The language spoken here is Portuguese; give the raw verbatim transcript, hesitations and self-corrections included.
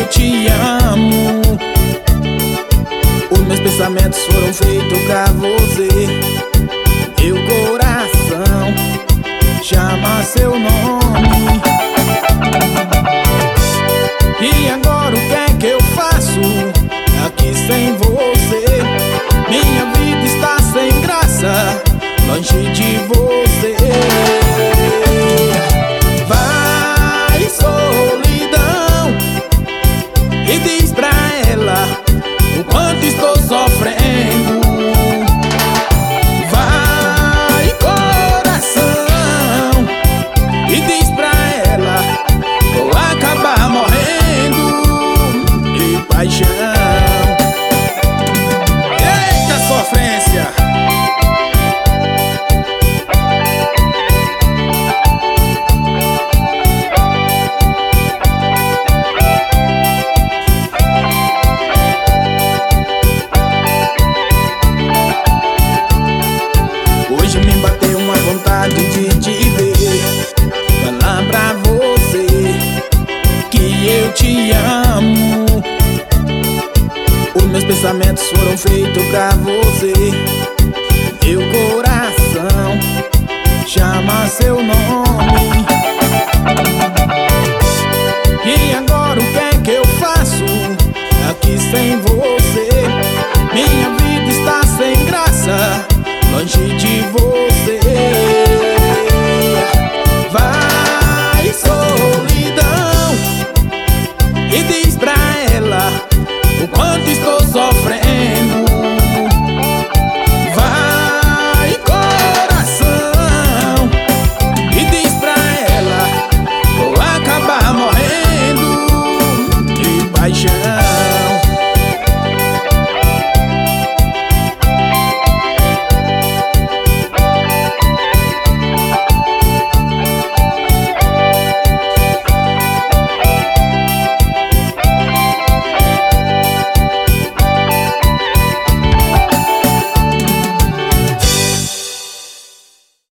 te amo. Os meus pensamentos foram feitos pra você. Meu coração chama seu nome. E agora o que é que eu faço aqui sem você? Minha vida está sem graça, longe de você. Vai, solidão, e diz pra ela o quanto estou sofrendo. Vai, coração, e diz pra ela vou acabar morrendo de paixão. Eita sofrência! Hoje me bateu uma vontade de te ver, falar pra você que eu te amo. Os meus pensamentos foram feitos pra você. Meu coração chama seu nome.